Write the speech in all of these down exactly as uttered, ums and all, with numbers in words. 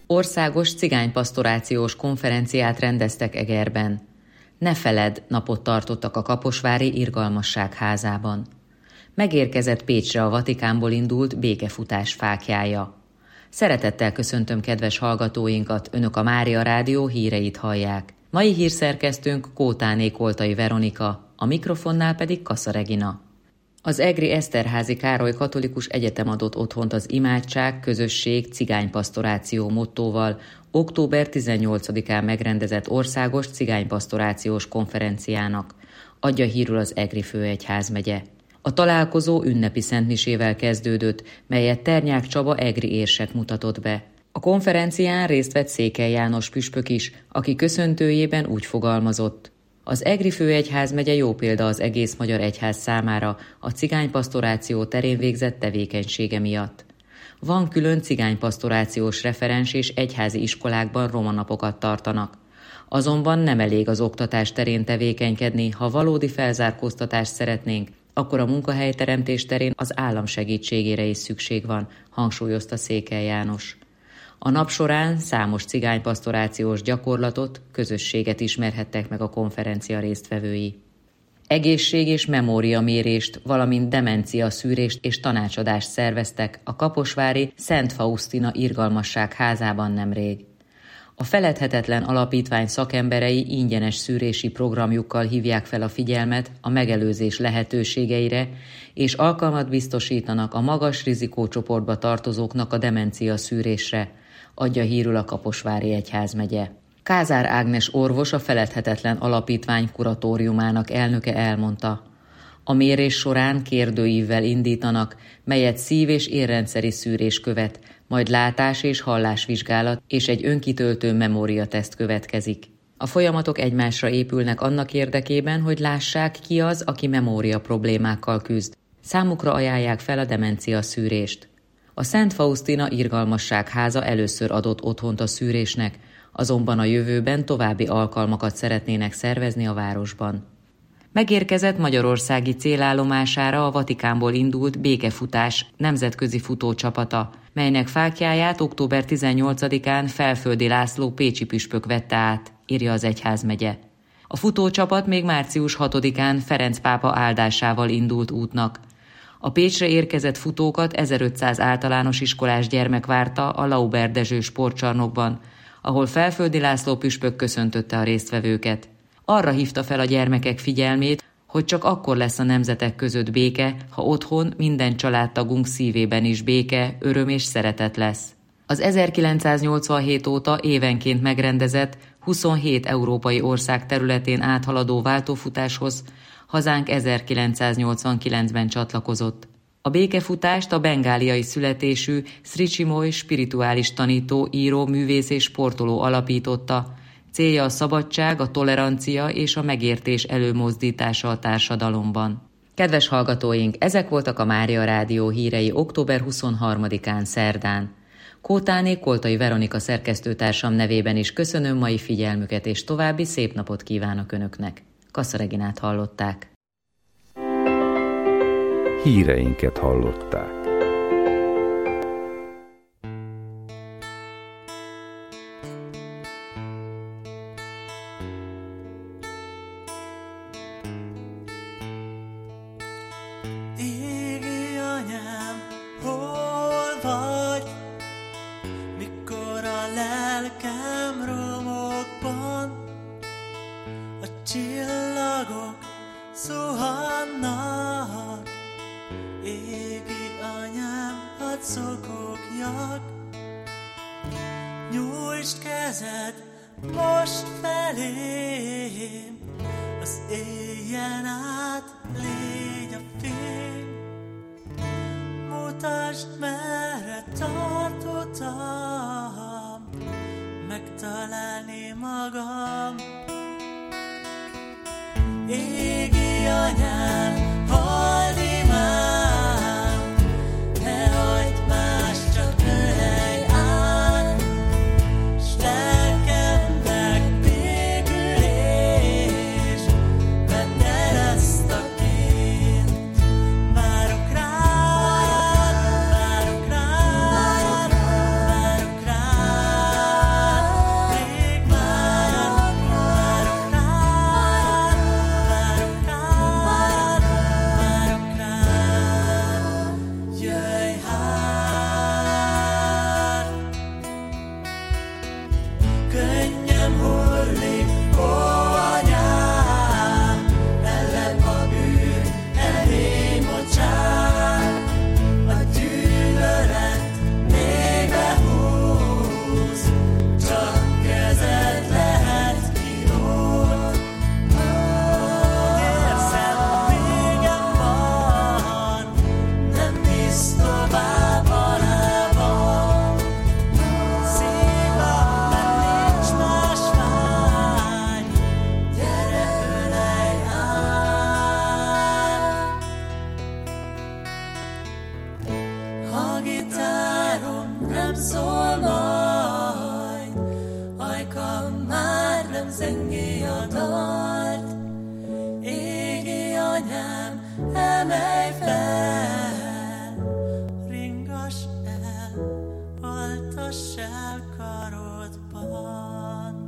Országos cigánypasztorációs konferenciát rendeztek Egerben. Ne feledd napot tartottak a kaposvári Irgalmasság házában. Megérkezett Pécsre a Vatikánból indult békefutás fáklyája. Szeretettel köszöntöm kedves hallgatóinkat, Önök a Mária Rádió híreit hallják. Mai hírszerkesztőnk Kótáné Koltai Veronika, a mikrofonnál pedig Kassa Regina. Az egri Eszterházy Károly Katolikus Egyetem adott otthont az imádság, közösség, cigánypasztoráció mottóval október tizennyolcadikán megrendezett országos cigánypasztorációs konferenciának, adja hírül az Egri főegyházmegye. A találkozó ünnepi szentmisével kezdődött, melyet Ternyák Csaba egri érsek mutatott be. A konferencián részt vett Székely János püspök is, aki köszöntőjében úgy fogalmazott: az Egri főegyházmegye jó példa az egész magyar egyház számára a cigánypasztoráció terén végzett tevékenysége miatt. Van külön cigánypasztorációs referens és egyházi iskolákban romanapokat tartanak. Azonban nem elég az oktatás terén tevékenykedni, ha valódi felzárkóztatást szeretnénk, akkor a munkahelyteremtés terén az állam segítségére is szükség van, hangsúlyozta Székely János. A nap során számos cigánypasztorációs gyakorlatot, közösséget ismerhettek meg a konferencia résztvevői. Egészség- és memóriamérést, valamint demencia szűrést és tanácsadást szerveztek a kaposvári Szent Faustina Irgalmasság házában nemrég. A Feledhetetlen Alapítvány szakemberei ingyenes szűrési programjukkal hívják fel a figyelmet a megelőzés lehetőségeire, és alkalmat biztosítanak a magas rizikócsoportba tartozóknak a demencia szűrésre, adja hírül a Kaposvári Egyházmegye. Kázár Ágnes orvos, a Feledhetetlen Alapítvány kuratóriumának elnöke elmondta: a mérés során kérdőívvel indítanak, melyet szív- és érrendszeri szűrés követ, majd látás- és hallásvizsgálat és egy önkitöltő memóriateszt következik. A folyamatok egymásra épülnek annak érdekében, hogy lássák, ki az, aki memória problémákkal küzd. Számukra ajánlják fel a demencia szűrést. A Szent Faustina Irgalmasság háza először adott otthont a szűrésnek, azonban a jövőben további alkalmakat szeretnének szervezni a városban. Megérkezett magyarországi célállomására a Vatikánból indult békefutás nemzetközi futócsapata, melynek fáklyáját október tizennyolcadikán Felföldi László pécsi püspök vette át, írja az egyházmegye. A futócsapat még március hatodikán Ferenc pápa áldásával indult útnak. A Pécsre érkezett futókat ezerötszáz általános iskolás gyermek várta a Lauber Dezső sportcsarnokban, ahol Felföldi László püspök köszöntötte a résztvevőket. Arra hívta fel a gyermekek figyelmét, hogy csak akkor lesz a nemzetek között béke, ha otthon minden családtagunk szívében is béke, öröm és szeretet lesz. Az ezerkilencszáznyolcvanhét óta évenként megrendezett huszonhét európai ország területén áthaladó váltófutáshoz hazánk ezerkilencszáznyolcvankilencben csatlakozott. A békefutást a bengáliai születésű Sri Chinmoy spirituális tanító, író, művész és sportoló alapította. Célja a szabadság, a tolerancia és a megértés előmozdítása a társadalomban. Kedves hallgatóink, ezek voltak a Mária Rádió hírei október huszonharmadikán szerdán. Kótáné Koltai Veronika szerkesztőtársam nevében is köszönöm mai figyelmüket, és további szép napot kívánok Önöknek. Kassa Reginát hallották. Híreinket hallották. Nyújtsd kezed most felém, az éjjel át légy a fény. Mutasd, merre tart utam, megtalálni magam. Égi anyám, halld imám, ne hagyd más, csak ölelj át, s lelkemnek békülés, vedd el ezt a ként. Várok rád, várok rád, várok rád. Vessel karodban.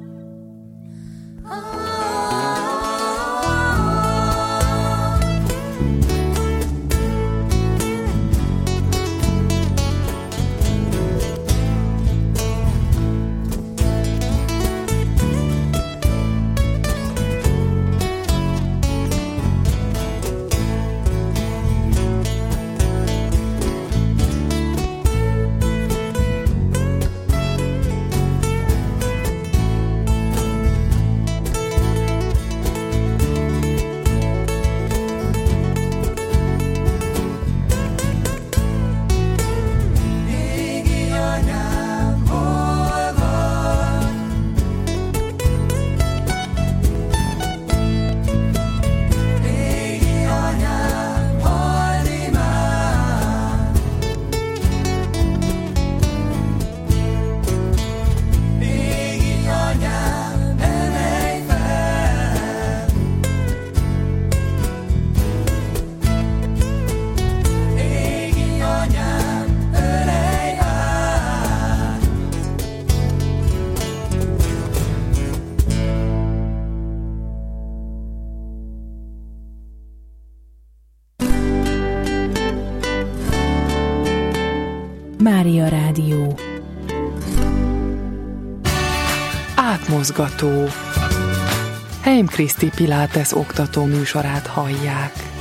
Mária Rádió. Átmozgató. Heim Kriszti Pilates oktató műsorát hallják.